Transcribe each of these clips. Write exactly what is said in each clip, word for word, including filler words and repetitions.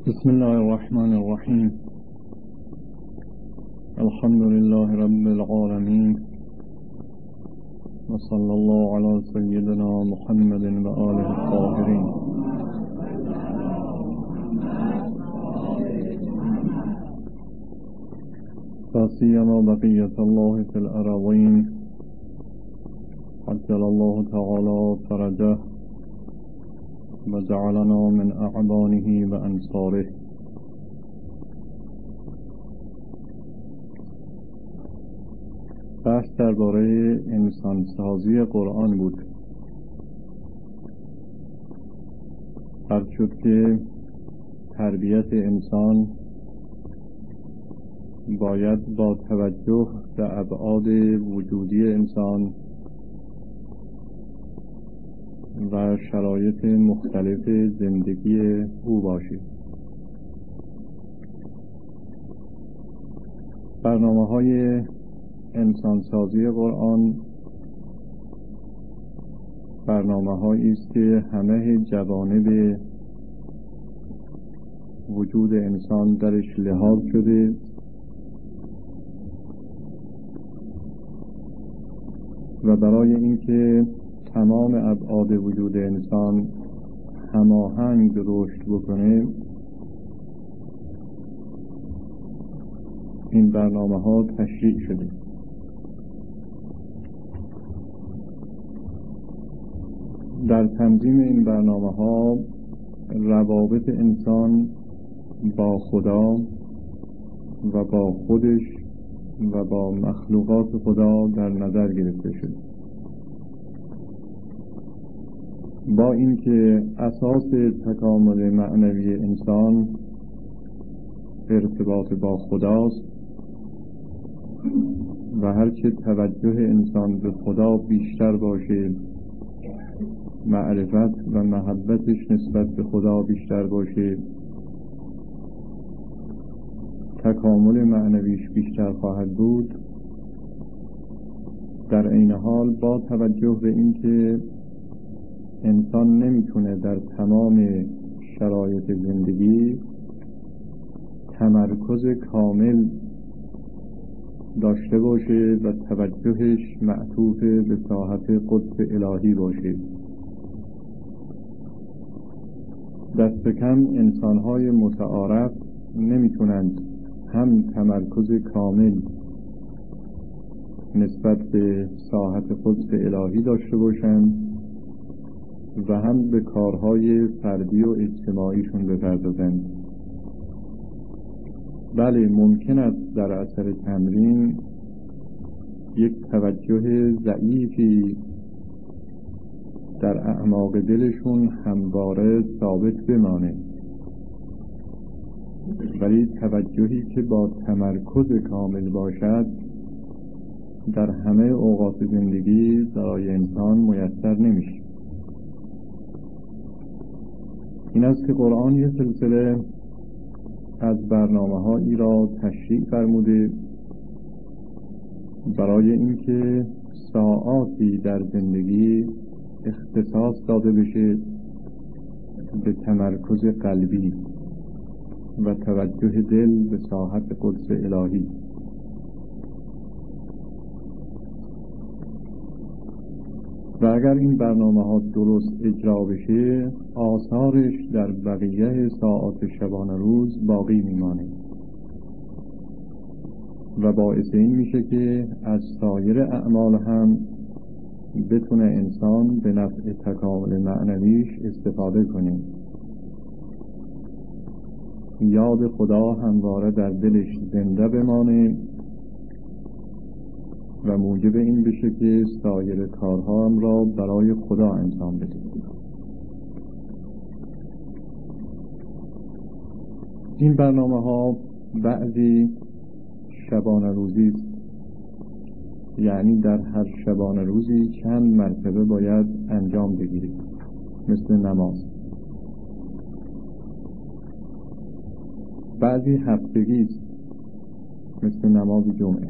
بسم الله الرحمن الرحیم. الحمد لله رب العالمین و صلی الله علی سیدنا محمد و آله الطاهرین. لا سیما بقیة الله فی الأراضین عجل الله تعالی فرجه و جعلنا من اعوانه و انصاره. بحث درباره انسانسازی قرآن بود. فرض شد که تربیت انسان باید با توجه به ابعاد وجودی انسان و شرایط مختلف زندگی او باشد. برنامه‌های انسانسازی قرآن برنامه‌هایی است که همه جوانب وجود انسان درش لحاظ شده و برای اینکه تمام ابعاد وجود انسان هماهنگ رشد بکنه، این برنامه ها تشریع شده. در تنظیم این برنامه ها روابط انسان با خدا و با خودش و با مخلوقات خدا در نظر گرفته شده، با اینکه اساس تکامل معنوی انسان ارتباط با خداست و هرچه توجه انسان به خدا بیشتر باشه، معرفت و محبتش نسبت به خدا بیشتر باشه، تکامل معنویش بیشتر خواهد بود. در عین حال با توجه به اینکه انسان نمیتونه در تمام شرایط زندگی تمرکز کامل داشته باشه و توجهش معطوف به ساحت قدس الهی باشه. دست کم انسان‌های متعارف نمیتونند هم تمرکز کامل نسبت به ساحت قدس الهی داشته باشند و هم به کارهای فردی و اجتماعیشون بپردازند. بله، ممکن است در اثر تمرین یک توجه ضعیفی در اعماق دلشون همواره ثابت بمانه، ولی توجهی که با تمرکز کامل باشد در همه اوقات زندگی برای انسان میسر نمیشه. این است که قرآن یک سلسله از برنامه هایی را تشریع فرموده برای اینکه ساعاتی در زندگی اختصاص داده بشه به تمرکز قلبی و توجه دل به ساحت قدس الهی. و اگر این برنامه ها درست اجرا بشه، آثارش در بقیه ساعات شبانه روز باقی میمانه و باعث این میشه که از سایر اعمال هم بتونه انسان به نفع تکامل معنویش استفاده کنه. یاد خدا همواره در دلش زنده بمانه و موجب این بشه که سایر کارها هم را برای خدا انجام بده. این برنامه ها بعضی شبانه روزی است، یعنی در هر شبانه روزی چند مرتبه باید انجام بگیرید، مثل نماز. بعضی هفتگی است، مثل نماز جمعه.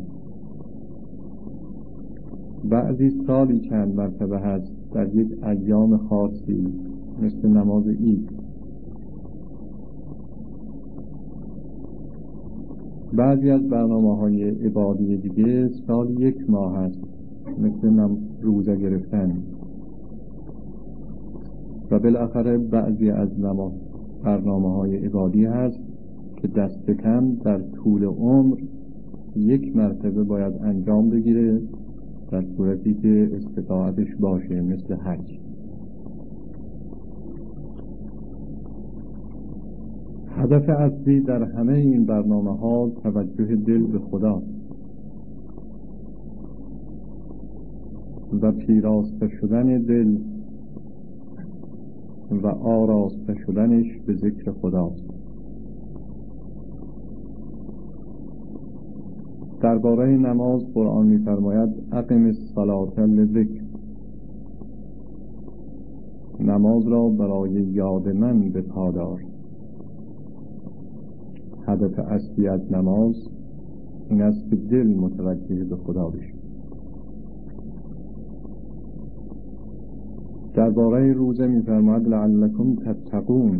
بعضی سالی چند مرتبه هست در یک ایام خاصی، مثل نماز عید. بعضی از برنامه‌های عبادی دیگه سال یک ماه هست، مثل نم روزه گرفتن، و بالاخره بعضی از نماز برنامه‌های عبادی هست که دست کم در طول عمر یک مرتبه باید انجام بگیره در صورتی که استطاعتش باشه، مثل حج. هدف اصلی در همه این برنامه‌ها توجه دل به خدا و پیراسته شدن دل و آراسته شدنش به ذکر خداست. درباره نماز قرآن می‌فرماید اقم الصلاة للذکر، نماز را برای یاد من به پا دار. هدف اصلی از نماز این است که دل متوجه به خدا بشه. درباره روزه می‌فرماید لعلکم تتقون،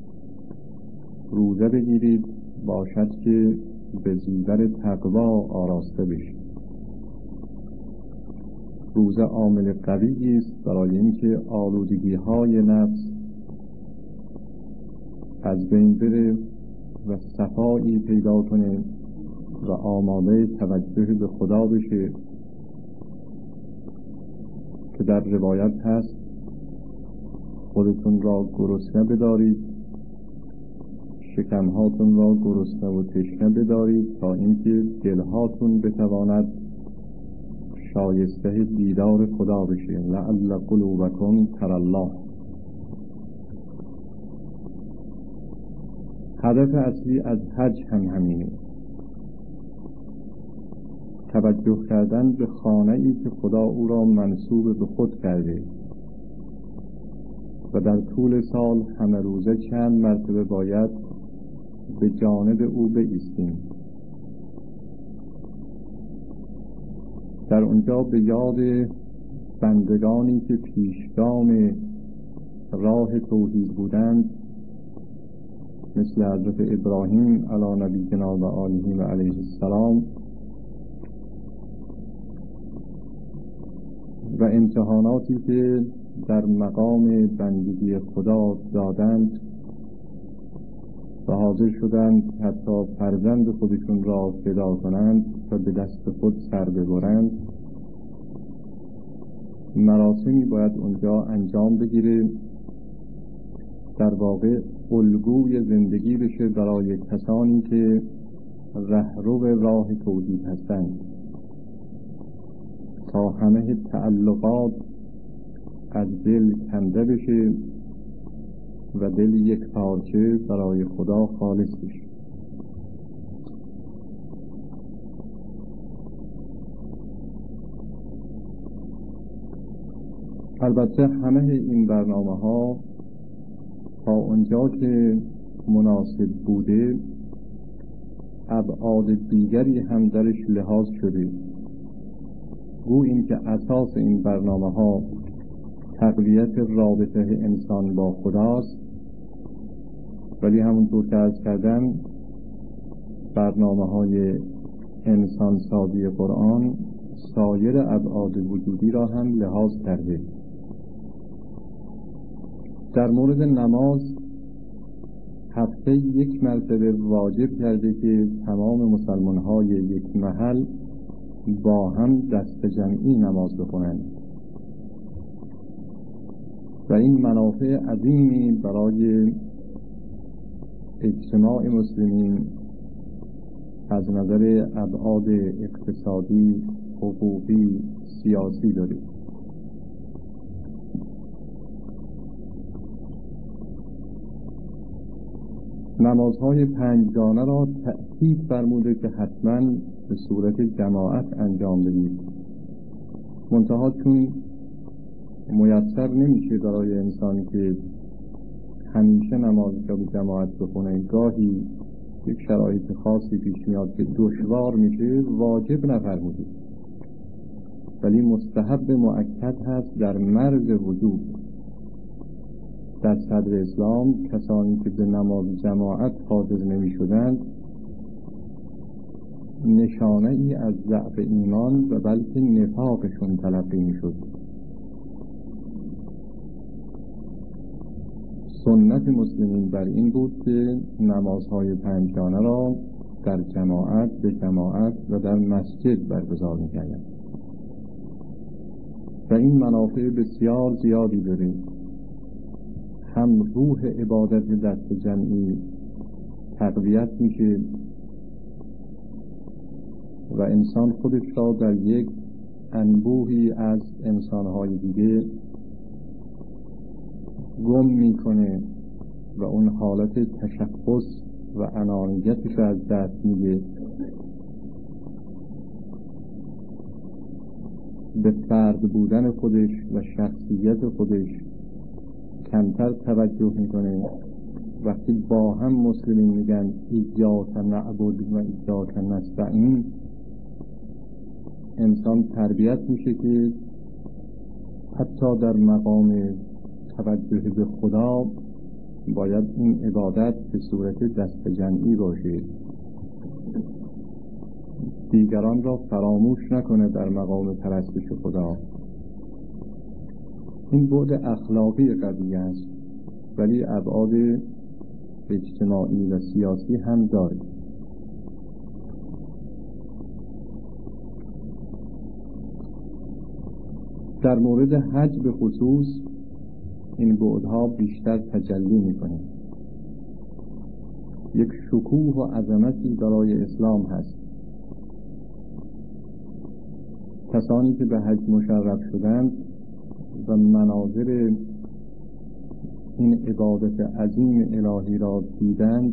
روزه بگیرید باشد که به زیور تقوا آراسته بشید. روزه عامل قوی است برای اینکه آلودگی‌های نفس از بین بره و صفایی پیدا کنه و آماده توجه به خدا بشه، که در روایت هست خودتون را گرسنه بدارید، شکمهاتون را گرسنه و تشنه بدارید تا اینکه دلهاتون بتواند شایسته دیدار خدا بشه. لعل قلوبکم تر الله. هدف اصلی از حج هم همینه، توجه کردن به خانه‌ای که خدا او را منسوب به خود کرده و در طول سال همه روزه چند مرتبه باید به جانب او بایستیم. در اونجا به یاد بندگانی که پیشگام راه توحید بودند، مثل حضرت ابراهیم علی نبینا و آله و علیه السلام، و امتحاناتی که در مقام بندگی خدا دادند و حاضر شدند حتی فرزند خودشون را فدا کنند تا به دست خود سر ببرند، مراسمی باید اونجا انجام بگیره، در واقع الگوی زندگی بشه برای کسانی که رهرو راه توحید هستند، تا همه تعلقات از دل کنده بشه و دل یک پارچه برای خدا خالص بشه. البته همه این برنامه ها تا اونجا که مناسب بوده ابعاد دیگری هم درش لحاظ شده. گو این که اساس این برنامه ها تقویت رابطه انسان با خداست، ولی همونطور که عرض کردم برنامه های انسان سازی قرآن سایر ابعاد وجودی را هم لحاظ کرده. در مورد نماز هفته یک مرتبه واجب کرده که تمام مسلمان های یک محل با هم دست جمعی نماز بخونند و این منافع عظیمی برای اجتماع مسلمین از نظر ابعاد اقتصادی، حقوقی، سیاسی داره. نمازهای پنجگانه را تأکید فرموده که حتما به صورت جماعت انجام بدید. منتها چون میسر نمیشه برای انسان که همیشه نماز را به جماعت بخونه، گاهی یک شرایط خاصی پیش میاد که دشوار میشه، واجب نفرموده، ولی مستحب مؤکد هست در مرز وجود. در صدر اسلام کسانی که به نماز جماعت حاضر نمی شدند نشانه ای از ضعف ایمان و بلکه نفاقشون تلقی می شد. سنت مسلمین بر این بود که نمازهای پنجگانه را در جماعت به جماعت و در مسجد برگزار می کردند و این منافع بسیار زیادی داره. هم روح عبادت دست جمعی تقویت میشه و انسان خودش را در یک انبوهی از انسانهای دیگه گم میکنه و اون حالت تشخص و انانیتش از دست میده، به فرد بودن خودش و شخصیت خودش کمتر توجه میکنه. وقتی با هم مسلمین میگن ایاک نعبد و ایاک نستعین، انسان تربیت میشه که حتی در مقام توجه به خدا باید این عبادت به صورت دست جمعی باشه، دیگران را فراموش نکنه در مقام پرستش خدا. این بعد اخلاقی قضیه است، ولی ابعاد اجتماعی و سیاسی هم داره. در مورد حج به خصوص این بعدها بیشتر تجلی میکنه. یک شکوه و عظمتی برای اسلام هست. کسانی که به حج مشرف شدند و مناظر این عبادت عظیم الهی را دیدند،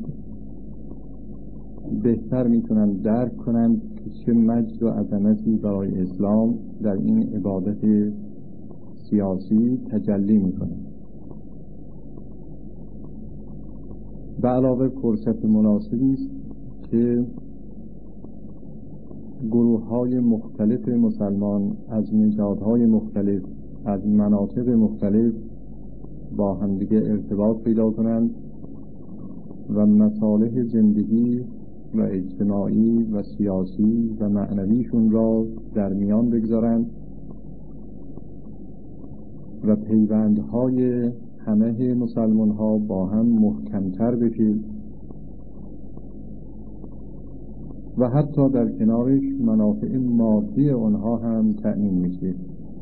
بهتر میتونند درک کنند که چه مجد و عظمتی برای اسلام در این عبادت سیاسی تجلی میکنه. به علاوه فرصت مناسبی است که گروه های مختلف مسلمان از نژادهای مختلف، از مناطق مختلف با همدیگه ارتباط پیدا کنند و مصالح زندگی و اجتماعی و سیاسی و معنویشون را در میان بگذارند و پیوندهای همه مسلمان ها با هم محکمتر بشه و حتی در کنارش منافع مادی آنها هم تأمین میشه.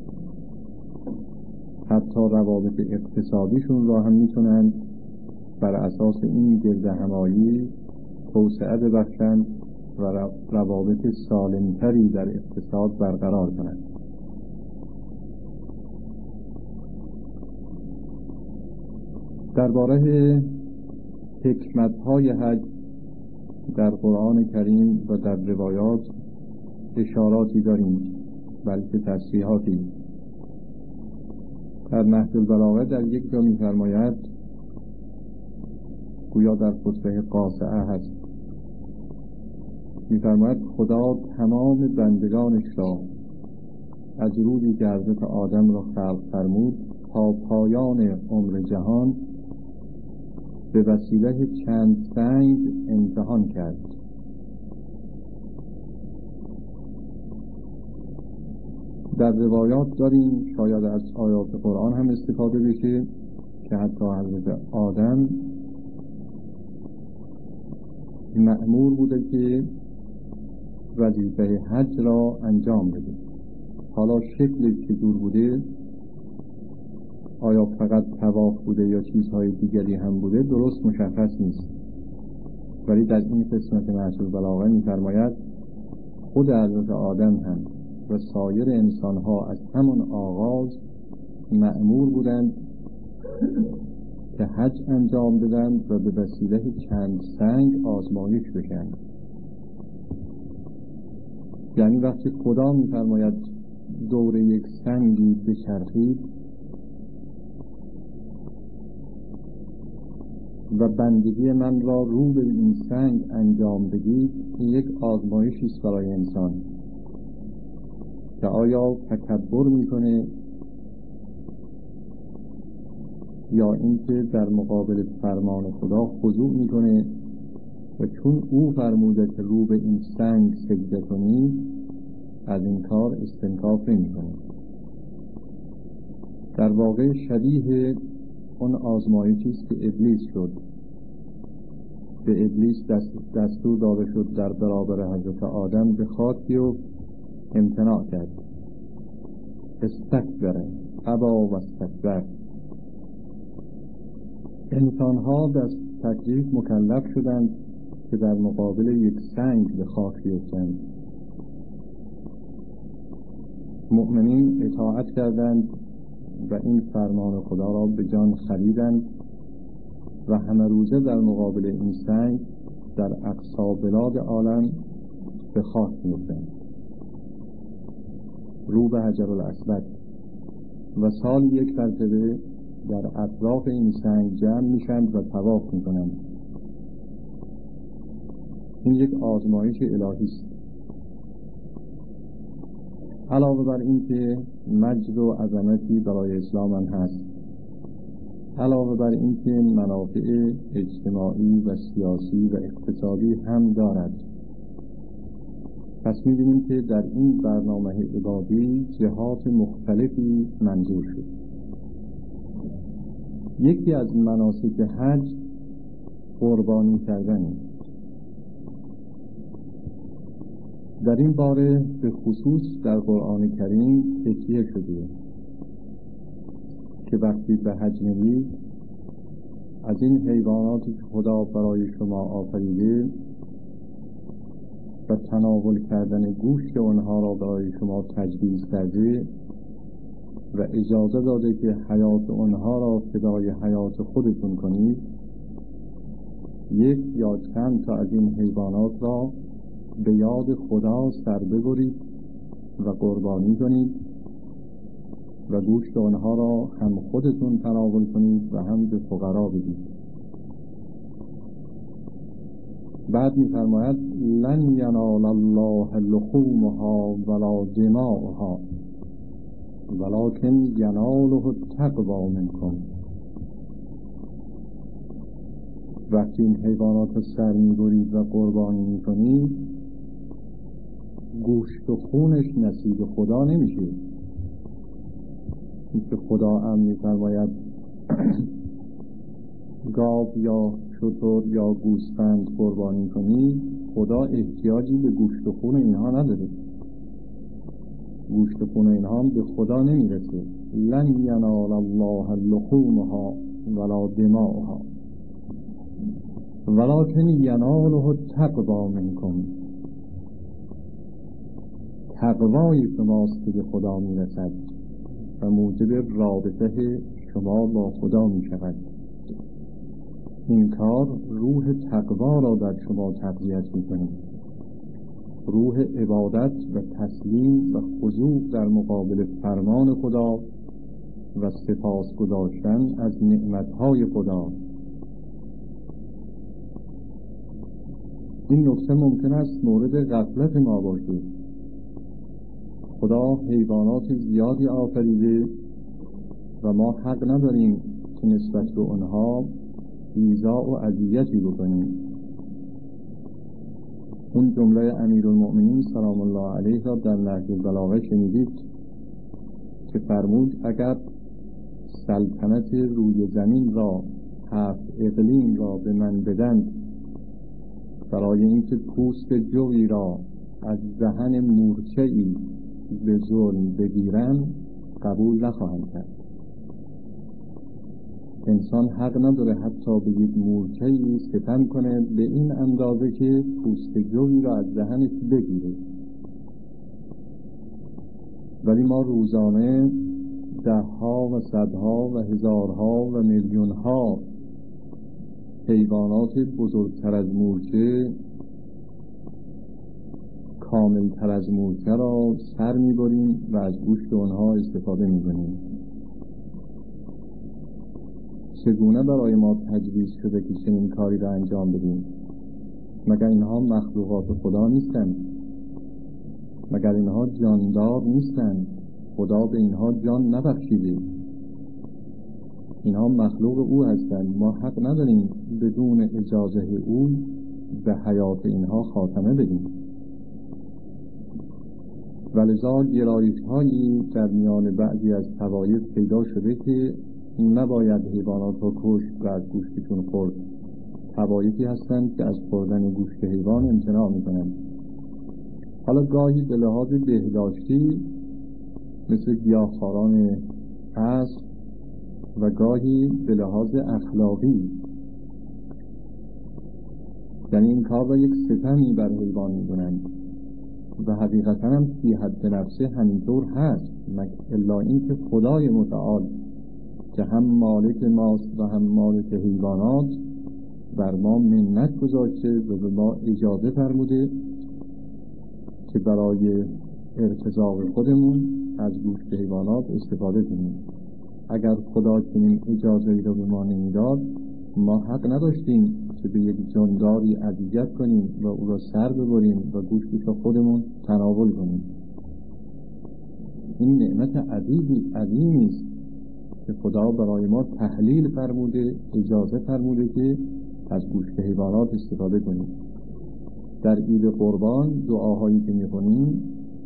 حتی روابط اقتصادیشون را هم میتونند بر اساس این گرد همایی توسعه ببخشند و روابط سالمتری در اقتصاد برقرار کنند. درباره حکمت‌های حج در قرآن کریم و در روایات اشاراتی داریم، بلکه تصریحاتی. در نهج البلاغه در یک جا می‌فرماید، گویا در خطبه قاصعه هست، می‌فرماید خدا تمام بندگانش را از روزی که حضرت آدم را خلق فرمود تا پایان عمر جهان به وسیله چند سنگ امتحان کرد. در روایات داریم، شاید از آیات قرآن هم استفاده بشه، که حتی حضرت آدم مأمور بوده که وظیفه حج را انجام بده. حالا شکل چطور بوده، آیا فقط طواف بوده یا چیزهای دیگری هم بوده، درست مشخص نیست. ولی در این قسمت نهج البلاغه می‌فرماید خود حضرت آدم هم و سایر انسان‌ها از همون آغاز مأمور بودند که حج انجام بدن و به وسیله چند سنگ آزمایش بشن. یعنی وقتی خدا می‌فرماید دور یک سنگی بچرخید و بندگی من را رو به این سنگ انجام بدید، این یک آزمایشی است برای انسان که آیا تکبر میکنه یا اینکه در مقابل فرمان خدا خضوع میکنه و چون او فرموده که رو به این سنگ سجده کنید، از این کار استنکاف نمی کنید. در واقع شبیه اون آزمایشی است که ابلیس شد. به ابلیس دست دستور داده شد در برابر حضرت آدم به خاک بیفت، امتناع کرد. استکبر ابا و استکبر. انسان‌ها در تکلیف مکلف شدند که در مقابل یک سنگ به خاک بیفتند. مؤمنین اطاعت کردند و این فرمان خدا را به جان خریدند و همه روزه در مقابل این سنگ در اقصا بلاد عالم به خاک می‌افتند، رو به حجر الاسود، و سال یک مرتبه در اطراف این سنگ جمع میشند و طواف میکنند. این یک آزمایش الهی است. علاوه بر این که مجد و عظمتی برای اسلام هم هست، علاوه بر این که منافع اجتماعی و سیاسی و اقتصادی هم دارد، پس می‌بینیم که در این برنامه عبادی جهات مختلفی منظور شد. یکی از مناسک حج قربانی کردن. در این باره به خصوص در قرآن کریم تکیه شده که وقتی به حج می‌روید از این حیواناتی که خدا برای شما آفریده و تناول کردن گوشت آنها را برای شما تجویز کرده و اجازه داده که حیات آنها را فدای حیات خودتون کنید، یک یا چند تا از این حیوانات را به یاد خدا سر ببرید و قربانی کنید و گوشت آنها را هم خودتون تناول کنید و هم به فقرا بدید. بعد می‌فرماید لن ینال الله لحومها ولا دماؤها ولکن یناله التقوی منکم. وقتی این حیوانات را سر می‌برید و قربانی می‌کنید، گوشت و خونش نصیب خدا نمیشه. که خدا هم می‌فرماید گاو یا شتر یا گوسفند قربانی کنی، خدا احتیاجی به گوشت و خون اینها نداره. گوشت و خون اینها به خدا نمیرسه. لن ینال الله لحومها ولا دماؤها ولکن یناله التقوی منکم. تقوای شماست که به خدا میرسد و موجب رابطه شما با خدا می شود. این کار روح تقوا را در شما تقویت می کند. روح عبادت و تسلیم و خضوع در مقابل فرمان خدا و سپاس گذاشتن از نعمتهای خدا. این نکته ممکن است مورد غفلت ما باشد. خدا حیوانات زیادی آفریده و ما حق نداریم که نسبت به آنها ایذا و اذیتی بکنیم. اون جمله امیرالمؤمنین سلام الله علیه را در نهج البلاغه شنیدید که فرمود اگر سلطنت روی زمین را، هفت اقلیم را به من بدند برای اینکه پوست جوی را از دهن مورچه‌ای به ظلم بگیرم، قبول نخواهم کرد. انسان حق نداره حتی به یک مورچه‌ای ستم کنه به این اندازه که پوست جوی را از دهنش بگیره. ولی ما روزانه ده ها و صدها و هزارها و میلیون ها حیوانات بزرگتر از مورچه، کامل تر از مورچه را سر می‌بریم و از گوشت آنها استفاده می‌کنیم. چگونه برای ما تجویز شده که چنین کاری را انجام بدیم؟ مگر اینها مخلوقات خدا نیستند؟ مگر اینها جاندار نیستند؟ خدا به اینها جان نبخشیده. اینها مخلوق او هستند. ما حق نداریم بدون اجازه او به حیات اینها خاتمه بدیم. ولذا گرایش هایی در میان بعضی از طوایف پیدا شده که نباید حیوانات را کشت و از گوشتشون خورد. طوایفی هستند که از خوردن گوشت حیوان امتناع میکنند. حالا گاهی به لحاظ بهداشتی مثل گیاهخواران اصل و گاهی به لحاظ اخلاقی، یعنی این کار را یک ستمی بر حیوان می‌دونند و حقیقتاً هم فی حد نفسه همینطور هست، الا این که خدای متعال که هم مالک ماست و هم مالک حیوانات بر ما منت گذاشته و به ما اجازه فرموده که برای ارتزاق خودمون از گوشت حیوانات استفاده کنیم. اگر خدا چنین اجازه‌ای را به ما نمیداد، ما حق نداشتیم که به یک جانداری اذیت کنیم و او را سر ببریم و گوشتش را خودمون تناول کنیم. این نعمت عظیمی عظیمی است که خدا برای ما تحلیل فرموده، اجازه فرموده که از گوشت حیوانات استفاده کنیم. در عید قربان دعاهایی که می‌کنیم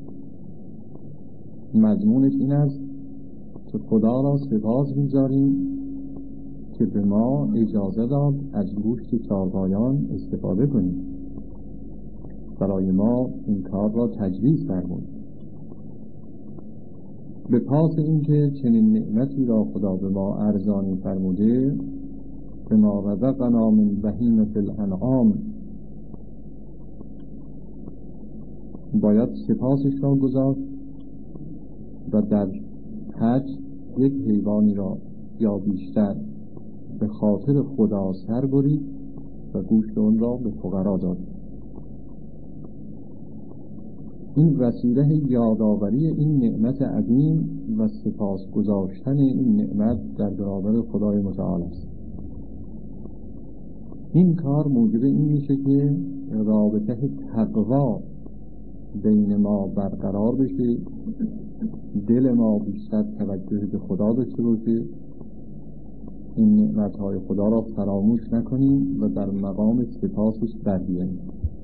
مضمونش این است که خدا را سپاس می‌گزاریم که به ما اجازه داد از گوشت چارپایان استفاده کنیم. برای ما این کار را تجویز فرمود. به پاس اینکه چنین نعمتی را خدا به ما ارزانی فرموده، به ما رزقنا من بهیمة الانعام، باید سپاسش را گذاشت و در حج یک حیوانی را یا بیشتر به خاطر خدا سر برید و گوشت اون را به فقرا داد. این وسیله یادآوری این نعمت عظیم و سپاس گذاشتن این نعمت در برابر خدای متعال است. این کار موجب این میشه که رابطه تقوا بین ما برقرار بشه، دل ما بیشتر توجه به خدا داشته باشه، این نعمتهای خدا را فراموش نکنیم و در مقام سپاسش برگیریم.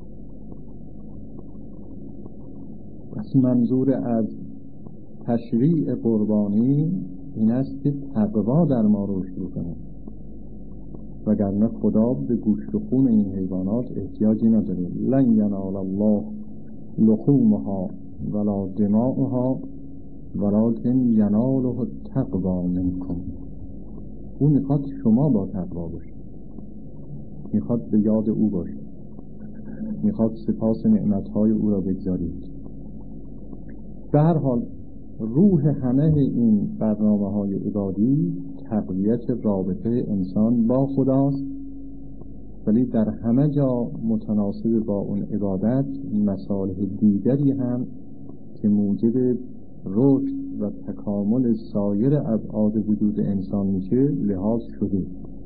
پس منظور از تشریع قربانی این است که تقوا در ما رشد کنه، وگرنه خدا به گوشت و خون این حیوانات احتیاجی نداره. لن ینال الله لحومها ولا دماؤها ولکن یناله التقوی منکم. او میخواد شما با تقوا باشید، میخواد به یاد او باشید، میخواد سپاس نعمتهای او را بگذارید. به هر حال روح همه این برنامه های عبادی تقویت رابطه انسان با خداست، ولی در همه جا متناسب با اون عبادت مصالح دیگری هم که موجب رشد و تکامل سایر ابعاد وجود انسان میشه لحاظ شده.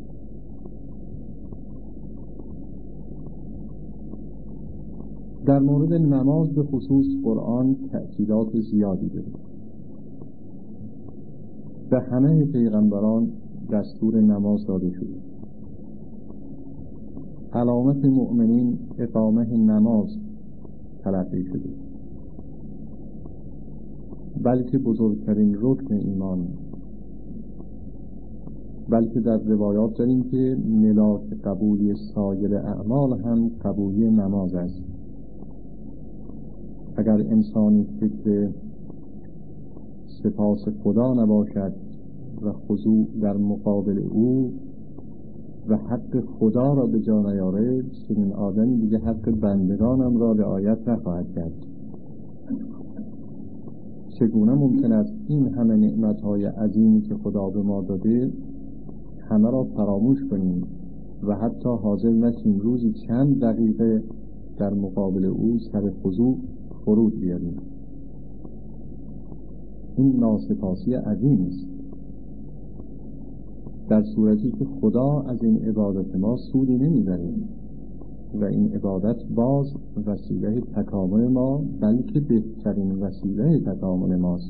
در مورد نماز به خصوص قرآن تأکیدات زیادی داره. به همه پیغمبران دستور نماز داده شده. علامت مؤمنین اقامه نماز تلقی شده، بلکه بزرگترین رکن ایمان، بلکه در روایات داریم که ملاک قبولی سایر اعمال هم قبولی نماز است. اگر انسانی فکر سپاس خدا نباشد و خضوع در مقابل او و حق خدا را به جا نیاره، چنین آدمی دیگه حق بندگانم را رعایت نخواهد کرد. چگونه ممکن است این همه نعمت‌های عظیمی که خدا به ما داده همه را فراموش کنیم و حتی حاضر نشیم روزی چند دقیقه در مقابل او سر خضوع فرود بیاریم؟ این ناسپاسی عظیم است، در صورتی که خدا از این عبادت ما سودی نمیبره و این عبادت باز وسیله تکامل ما، بلکه بهترین وسیله تکامل ماست.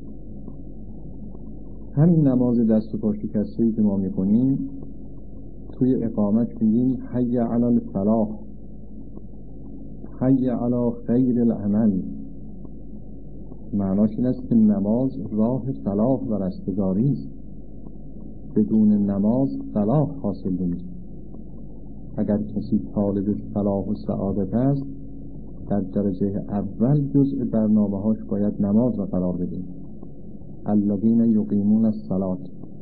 همین نماز دست و پا شکسته‌ای که ما می‌کنیم توی اقامت میگیم حی علی الفلاح، حی علی خیر العمل. معناش این است که نماز راه فلاح و رستگاری است. بدون نماز فلاح حاصل نمیشه. اگر کسی طالب فلاح و سعادت است، در درجه اول جزء برنامه‌هاش باید نماز را قرار بده. الذین یقیمون الصلاة.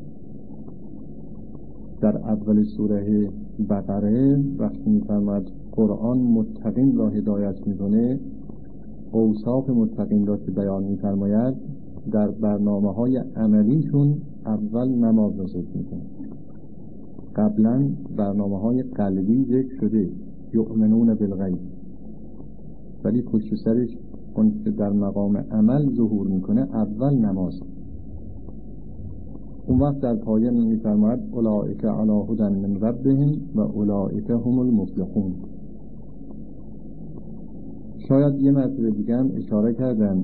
در اول سوره بقره وقتی می‌فرماید قرآن متقین را هدایت می‌کنه، اوصاف متقین را که بیان می‌فرماید، در برنامه‌های عملیشون اول نماز را ذکر می‌کنه. قبلا برنامه‌های قلبی ذکر شده، یؤمنون بالغیب، ولی پشت سرش اون که در مقام عمل ظهور میکنه اول نماز. اون وقت در پایان میفرماید اولئک علی هدی من ربهم و اولئک هم المفلحون. شاید یه مرتبه دیگه هم اشاره کردن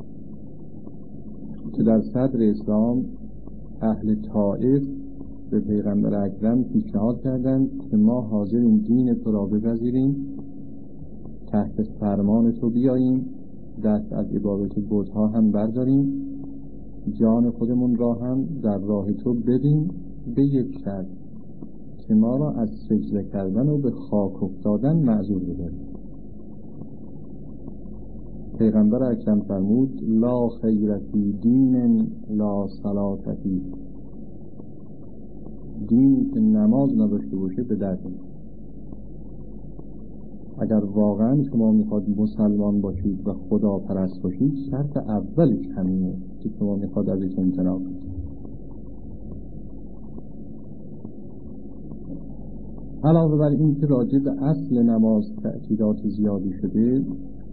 که در صدر اسلام اهل طائف به پیغمبر اکرم پیشنهاد کردند که ما حاضریم دین تو را بپذیریم، تحت فرمان تو بیاییم، دست از عبادت بت‌ها هم برداریم، جان خودمون را هم در راه تو بدیم، به یک شرط که ما را از سجده کردن و به خاک افتادن معذور بداریم. پیغمبر اکرم فرمود لا خیر فی دین لا صلاة فیه. دینی که نماز نداشته باشه به درد نمی‌خوره. اگر واقعا شما میخواد مسلمان باشید و خدا پرست باشید، شرط اولش همینه که شما میخواد ازش امتناع کنید. علاوه بر این که راجع به اصل نماز تأکیدات زیادی شده،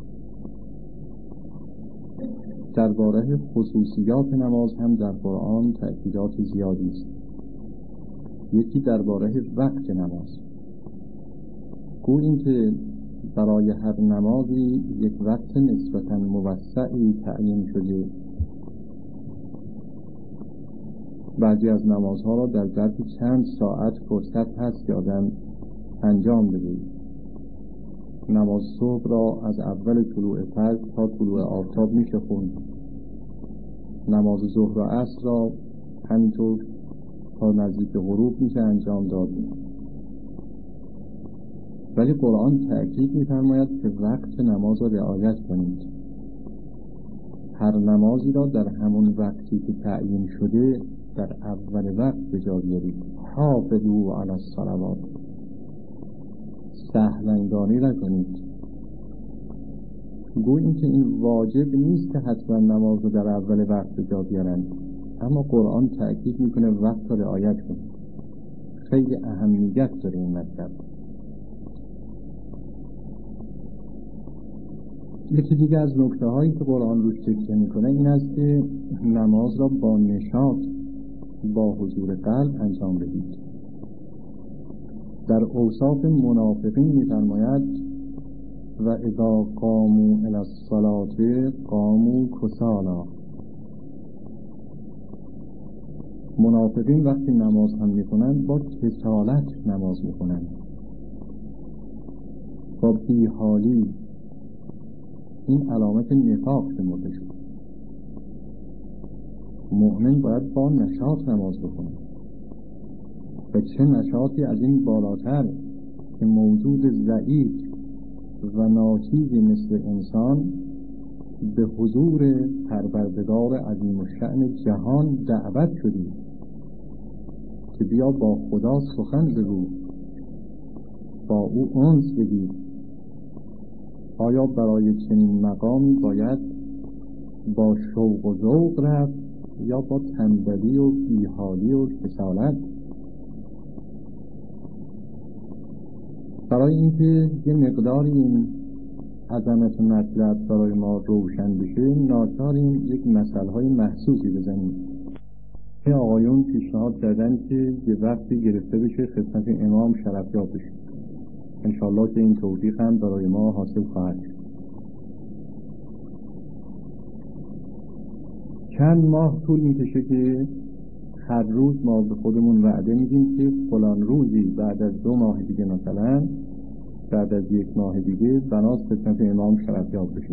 درباره خصوصیات نماز هم در قرآن تأکیدات زیادی است. یکی درباره وقت نماز، گویا این که برای هر نمازی یک وقت نسبتاً موسعی تعیین شده. بعضی از نمازها را در ظرف چند ساعت فرصت هست که آدم انجام بده. نماز صبح را از اول طلوع فجر تا طلوع آفتاب میشه خوند. نماز ظهر و عصر را همینطور تا نزدیک غروب میشه انجام داد. ولی قرآن تأکید می‌فرماید که وقت نماز را رعایت کنید. هر نمازی را در همون وقتی که تعیین شده در اول وقت به جا بیارید. حافظوا علی الصلوات. سهل‌اندازی نکنید. گویا اینکه این واجب نیست که حتما نماز رو در اول وقت به جا بیارند، اما قرآن تأکید میکنه وقت را رعایت کنید. خیلی اهمیت داره این مطلب. یکی دیگه از نکته هایی که قرآن روش تکیه میکنه این است که نماز را با نشاط، با حضور قلب انجام بدید. در اوصاف منافقین می‌فرماید و اذا قاموا الی الصلاة قاموا کسالی. منافقین وقتی نماز هم میکنند با کسالت نماز میکنند، با بیحالی. این علامت نفاق شمرده شد. مؤمن باید با نشاط نماز بکنه. و چه نشاطی از این بالاتر که موجود ضعیف و ناچیزی مثل انسان به حضور پروردگار عظیم الشأن جهان دعوت شدی که بیا با خدا سخن بگو، با او انس بگیر. آیا برای چنین مقامی باید با شوق و ذوق رفت یا با تنبلی و بیحالی و کسالت؟ برای اینکه یه مقداری این عظمت مطلب برای ما روشن بشه، ناچاریم یک مثالهای محسوسی بزنیم. آقایون پیشنهاد کردن که یه وقتی گرفته بشه خدمت امام شرفیاب بشه. انشاءالله که این توفیق هم برای ما حاصل خواهد شد. چند ماه طول میکشه که هر روز ما به خودمون وعده میدیم که فلان روزی بعد از دو ماه دیگه، مثلا بعد از یک ماه دیگه، بناس خدمت امام شرفیاب بشیم.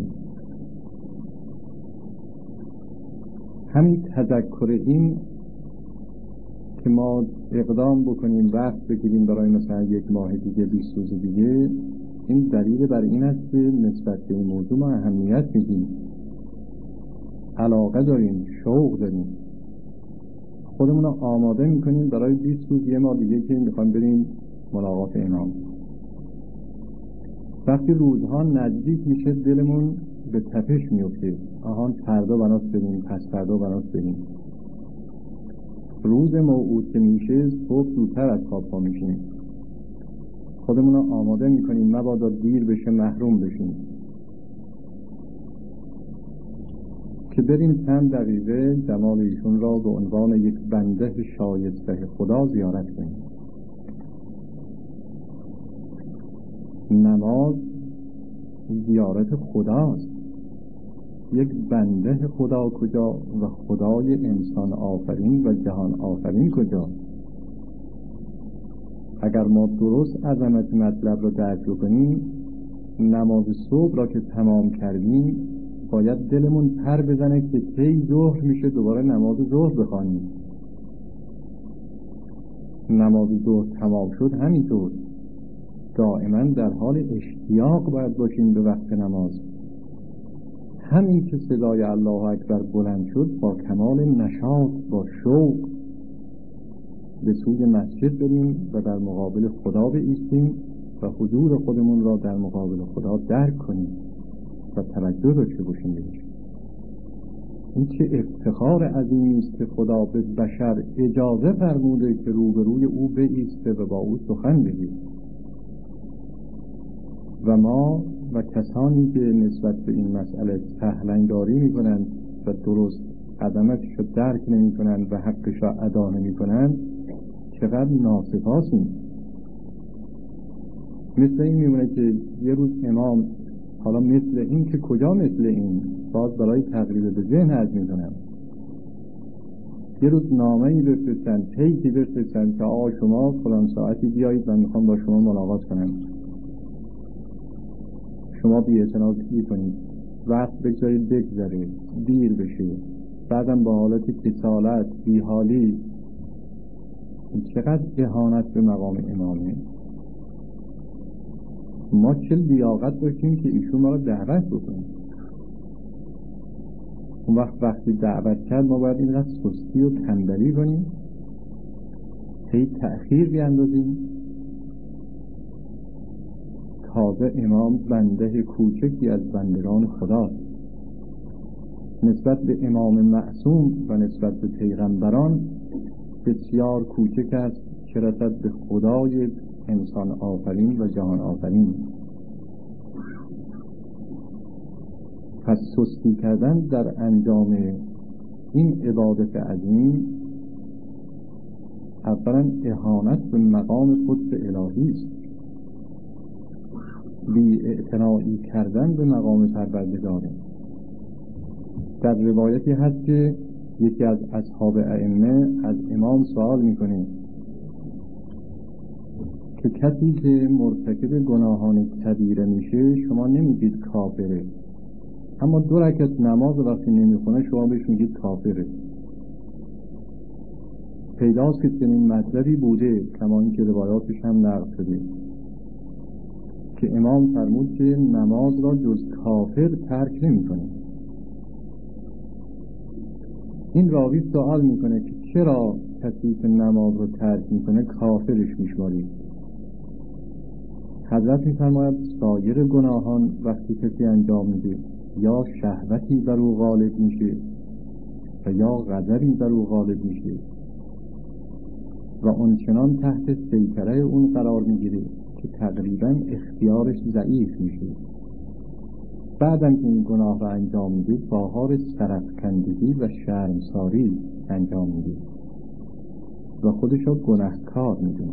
همین تذکر این که ما اقدام بکنیم، وقت بگیریم برای مثلا یک ماه دیگه، بیست روز دیگه، این دلیل بر این است که نسبت به این موضوع ما اهمیت میدیم، علاقه داریم، شوق داریم، خودمون رو آماده میکنیم برای بیست روز یه ماه دیگه که میخوایم بریم ملاقات امام. وقتی روزها نزدیک میشه دلمون به تپش میفته، آهان فردا بناس بریم، پس فردا بناس بریم. روز موعود که میشه صبح زودتر از خواب پا میشیم، خودمون رو آماده میکنیم مبادا دیر بشه محروم بشیم که بریم چند دقیقه جمال ایشون را به عنوان یک بنده شایسته خدا زیارت کنیم. نماز زیارت خداست. یک بنده خدا کجا و خدای انسان آفرین و جهان آفرین کجا؟ اگر ما درست عظمت مطلب را درک کنیم، نماز صبح را که تمام کردیم باید دلمون پر بزنه که کی ظهر میشه دوباره نماز ظهر بخوانیم. نماز ظهر تمام شد همینطور دائما در حال اشتیاق باید باشیم به وقت نماز. همین که صدای الله اکبر بلند شد با کمال نشاط، با شوق به سوی مسجد بریم و در مقابل خدا بایستیم و حضور خودمون را در مقابل خدا درک کنیم و توجه داشته باشیم بهش. این چه افتخار عظیمی است که خدا به بشر اجازه فرموده که روبروی او بایسته و با او سخن بگه. و ما و کسانی که نسبت به این مسئله سهلنگاری میکنند و درست عظمتش رو درک نمیکنند و حقش را ادا نمیکنند چقدر ناسپاسیم. مثل این میمونه که یه روز امام، حالا مثل این که کجا مثل این، باز برای تقریب به ذهن عرض میکنم، یه روز نامه‌ای بفرستن، پیکی بفرستن که آقا شما فلان ساعتی بیایید و میخوام با شما ملاقات کنم، شما بی‌اعتنایی کنید، وقت بگذارید بگذاره، دیر بشه، بعدم با حالت کسالت، بیحالی. چقدر اهانت به مقام امامه. ما چه لیاقت داشتیم که ایشون ما را دعوت بکنیم. اون وقت وقتی دعوت کرد ما باید اینقدر سستی و تنبلی کنیم، هی تأخیر بیندازیم. تازه امام بنده کوچکی از بندگان خدا، نسبت به امام معصوم و نسبت به پیغمبران بسیار کوچک است که رسد به خدای انسان آفرین و جهان آفرین. پس سستی کردن در انجام این عبادت عظیم اولا اهانت به مقام قدس الهی است. بی‌اعتنایی کردن به مقام پروردگاره. در روایتی هست که یکی از اصحاب ائمه از امام سوال میکنه که کسی که مرتکب گناهان کبیره میشه شما نمیگید کافره، اما دو رکعت نماز وقتی نمیخونه شما بهش میگید کافره. پیداست که چنین مطلبی بوده، کما اینکه روایاتش هم نقل شده که امام فرمود که نماز را جز کافر ترک نمی‌کنه. این راوی سوال میکنه که چرا کسی که نماز را ترک میکنه کافرش میشمارید؟ حضرت میفرماید سایر گناهان وقتی کسی انجام میده یا شهوتی بر او غالب میشه و یا غضبی بر او غالب میشه و اونچنان تحت سیطره اون قرار میگیره که تقریبا اختیارش ضعیف میشه. بعدم که این گناه را انجام میده با حال سرفکندگی و شرمساری انجام میده و خودش را گناهکار میدونه.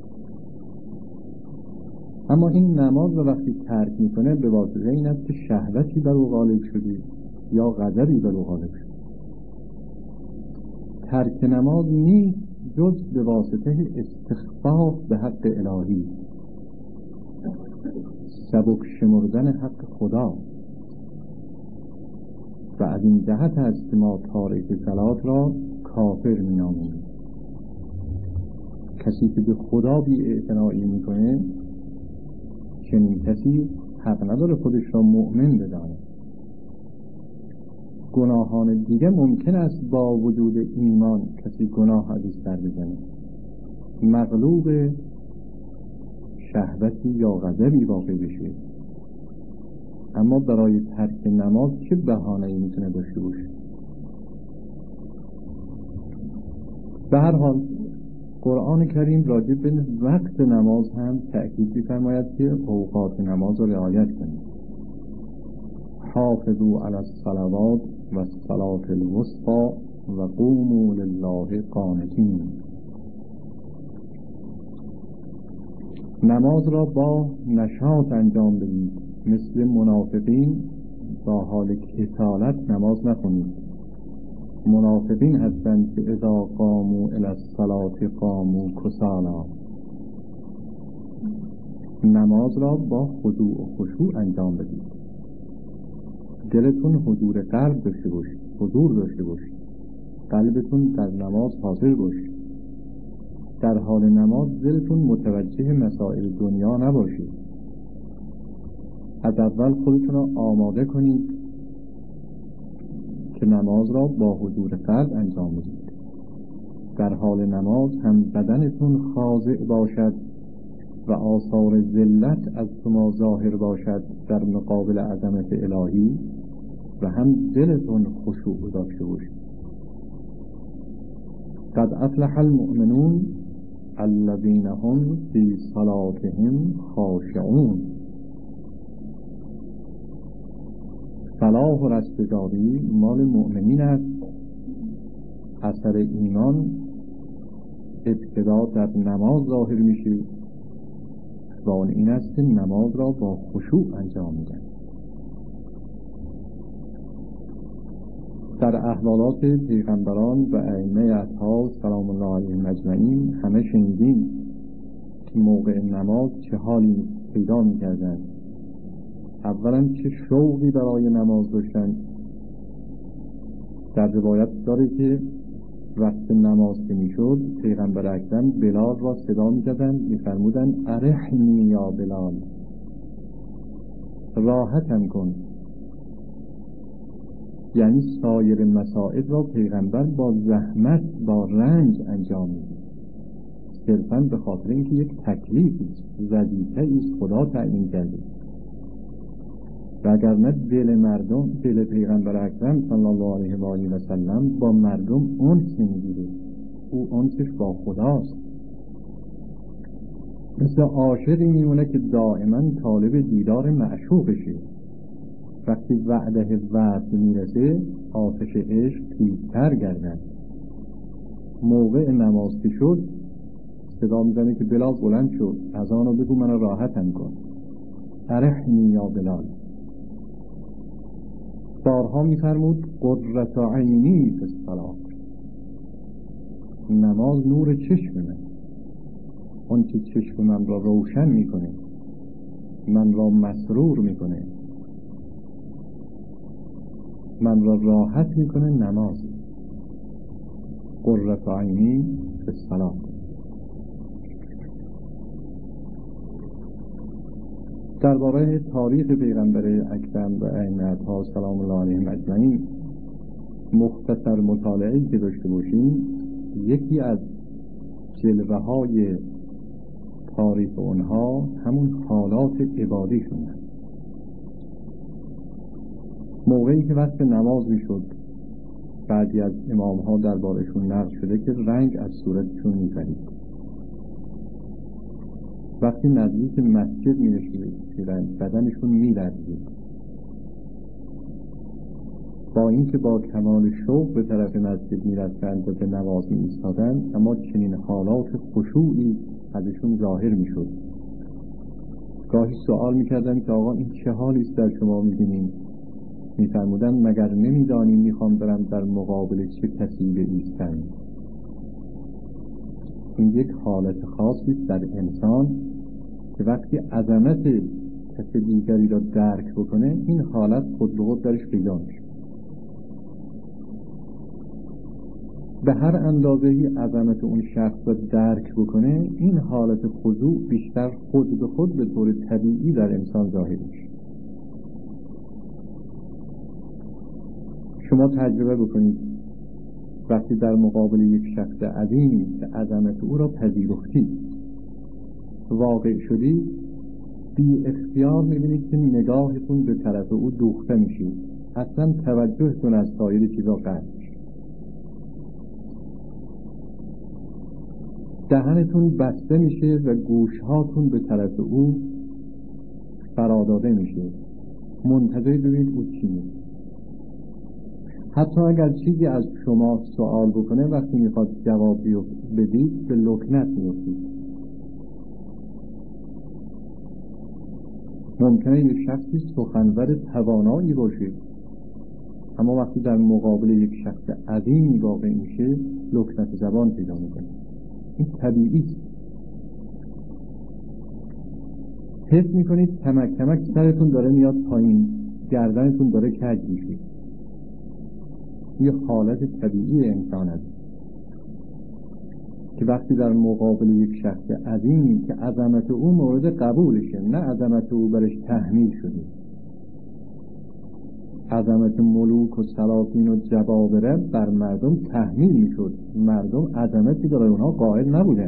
اما این نماز را وقتی ترک میکنه به واسطه این است که شهوتی بر او غالب شده یا غضبی بر او غالب شده. ترک نماز نیست جز به واسطه استخفاف به حق الهی، سبک شمردن حق خدا. و از این جهت است که ما تارک صلات را کافر می‌نامیم. کسی که به خدا بی‌اعتنایی میکنه، چنین کسی حق نداره خودش را مؤمن بداند. گناهان دیگه ممکن است با وجود ایمان کسی گناه از سر بزنه، مغلوب شهوتی یا غضبی واقع بشه، اما برای ترک نماز چه بهانه‌ای میتونه داشته باشه؟ به هر حال قرآن کریم راجع به وقت نماز هم تأکید می‌فرماید که اوقات نماز را رعایت کنید. حافظوا علی الصلوات و الصلاة الوسطی و قوموا لله قانتین. نماز را با نشاط انجام بدید، مثل منافقین با حال کسالت نماز نخونید. منافقین هستند که اذا قاموا الی الصلاة قاموا کسالا. نماز را با خضوع و خشوع انجام بدید. دلتون حضور قلب داشته باشید، حضور داشته باشید، قلبتون در نماز حاضر باشید. در حال نماز دلتون متوجه مسائل دنیا نباشید. از اول خودتون را آماده کنید که نماز را با حضور قلب انجام بدید. در حال نماز هم بدنتون خاضع باشد و آثار ذلت از شما ظاهر باشد در مقابل عظمت الهی، و هم دلتون خشوع داشته باشید. قد افلح المؤمنون الذین هم فی صلاتهم خاشعون. صلاح و رستگاری مال مؤمنین است. اثر ایمان ابتدا در نماز ظاهر میشه و آن این است که نماز را با خشوع انجام میدن. در احوالات پیغمبران و ائمه اطهار سلام الله علیهم اجمعین همه شنیدیم که موقع نماز چه حالی پیدا میکردن. اولا چه شوقی برای نماز داشتن. در روایت داره که وقت نماز که میشد پیغمبر اکرم بلال را صدا می‌زدند، می‌فرمودند ارحنی یا بلال، راحتم کن. یعنی سایر مسائل را پیغمبر با زحمت، با رنج انجام می‌داد، صرفاً به خاطر اینکه یک تکلیفی است، وظیفه‌ای است خدا تعیین کرده. و اگر نه دل مردم، دل پیغمبر اکرم صلی الله علیه و آله و سلم با مردم انس نمی‌گیره. او انسش با خداست. مثل عاشقی میمونه که دائما طالب دیدار معشوقشه. وقتی وعده وصل میرسه آتش عشق تیزتر گردد. موقع نماز که شد صدا میزنه که بلال بلند شد، اذان رو بگو من راحتم کن، ارحنی یا بلال. بارها میفرمود قرة عینی فی الصلاة، نماز نور چشم من، اون که چشم من را روشن میکنه، من را مسرور میکنه، من را راحت میکنه نماز. قرة عینی فی الصلاة. درباره تاریخ پیغمبر اکرم و ائمه اطهار سلام الله علیهم اجمعین مختصر مطالعه‌ای که داشته باشیم، یکی از جلوه های تاریخ اونها همون حالات عبادی شدن. موقعی که وقت نماز میشد بعضی از امام ها دربارشون نقل شده که رنگ از صورتشون می‌پرید. وقتی نزدیک مسجد می‌رسیدند بدنشون می‌لرزید. با اینکه با کمال شوق به طرف مسجد می‌رفتند و به نماز می‌ایستادند، اما چنین حالات خشوعی ازشون ظاهر می‌شد. گاهی سوال می‌کردند که آقا این چه حالی است در شما می‌بینیم؟ می‌فرمودند مگر نمی‌دانی میخوام برم در مقابل چه کسی بایستم. این یک حالت خاصی است در انسان که وقتی عظمت کسی دیگری را درک بکنه این حالت خود به خود درش پیدا میشه. به هر اندازه‌ای عظمت اون شخص را درک بکنه این حالت خضوع بیشتر خود به خود به طور طبیعی در انسان ظاهر میشه. شما تجربه بکنید وقتی در مقابل یک شخص عظیمی که عظمت او را پذیرفتید واقع شدید بی اختیار می‌بینید که نگاهتون به طرف او دوخته میشه، اصلا توجهتون از سایر چیزا قطع میشه، دهنتون بسته میشه و گوشهاتون به طرف او فراداده میشه، منتظر ببینید او چی میگه. حتی اگر چیزی از شما سوال بکنه وقتی میخواد جوابی بدید به لکنت میفتید. ممکنه یک شخصی سخنور توانایی باشه اما وقتی در مقابل یک شخص عظیمی واقع میشه لکنت زبان پیدا میکنه. این طبیعی است. حس میکنید کمک کمک سرتون داره میاد پایین، گردنتون داره کج میشه. یه حالت طبیعی انسان است که وقتی در مقابل یک شخص عظیمی که عظمت او مورد قبولشه، نه عظمت او برش تحمیل شده، عظمت ملوک و سلاطین و جبابره بر مردم تحمیل میشد، مردم عظمتی داره اونها قائل نبودن،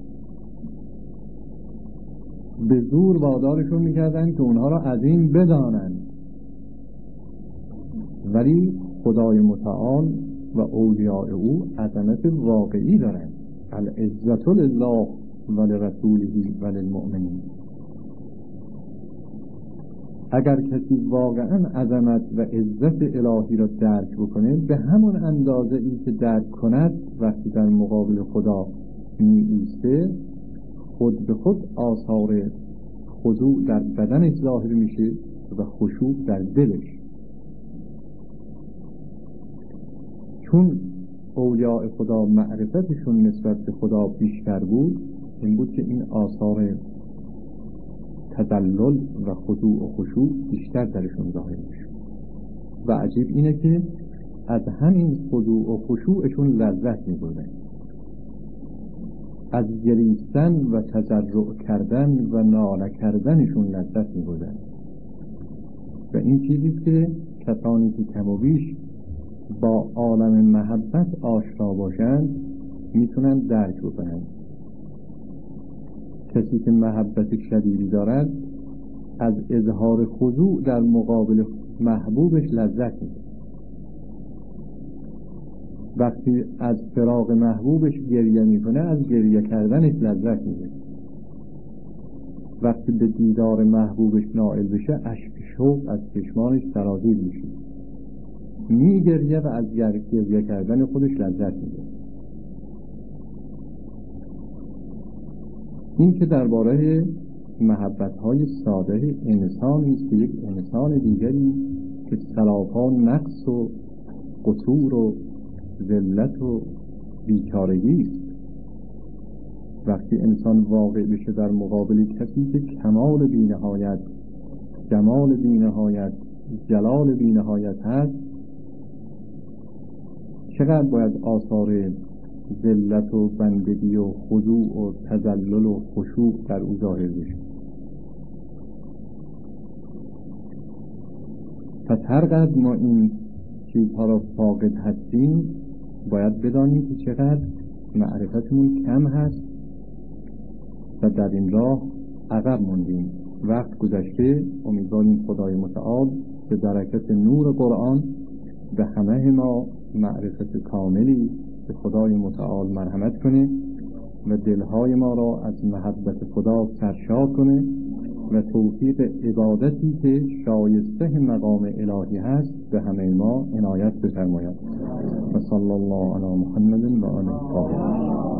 به زور وادارشون میکردن که اونها را عظیم بدانند. ولی خدای متعال و اولیاء او عظمت واقعی دارند. العزت لله و لرسوله و للمؤمنین. اگر کسی واقعا عظمت و عزت الهی را درک بکنه به همون اندازه ای که درک کند وقتی در مقابل خدا می ایسته خود به خود آثار خضوع در بدنش ظاهر میشه و خشوع در دلش. چون اولیاء خدا معرفتشون نسبت به خدا بیشتر بود این بود که این آثار تذلل و خضوع و خشوع بیشتر درشون ظاهر میشه. و عجیب اینه که از همین خضوع و خشوعشون لذت میبردن، از گریستن و تضرع کردن و ناله کردنشون لذت میبردن. و این چیزی که کسانی که کم و بیش با عالم محبت آشنا باشند میتونن درک بکنن. کسی که محبت شدیدی دارد از اظهار خضوع در مقابل محبوبش لذت میبره. وقتی از فراق محبوبش گریه میکنه از گریه کردنش لذت میبره. وقتی به دیدار محبوبش نائل بشه اشک شوق از چشمانش سرازیر میشه، میگریه و از گریه کردن خودش لذت میبره. این که درباره محبت‌های ساده انسانی است که یک انسان دیگری که سلاپا نقص و قصور و ذلت و بیچارگی است. وقتی انسان واقع بشه در مقابل کسی که کمال بی‌نهایت، جمال بی‌نهایت، جلال بی‌نهایت هست چقدر باید آثار ذلت و بندگی و خضوع و تذلل و خشوع در او ظاهر بشه. پس هر قدر ما این چیزها را فاقد هستیم باید بدانیم که چقدر معرفتمون کم هست و در این راه عقب موندیم. وقت گذشته، امیدواریم خدای متعال به برکت نور قرآن به همه ما معرفت کاملی به خدای متعال مرحمت کنه و دلهای ما را از محبت خدا سرشار کنه و توفیق عبادتی که شایسته مقام الهی هست به همه ما عنایت بفرماید. و صلی الله علی محمد و آله الطاهرین.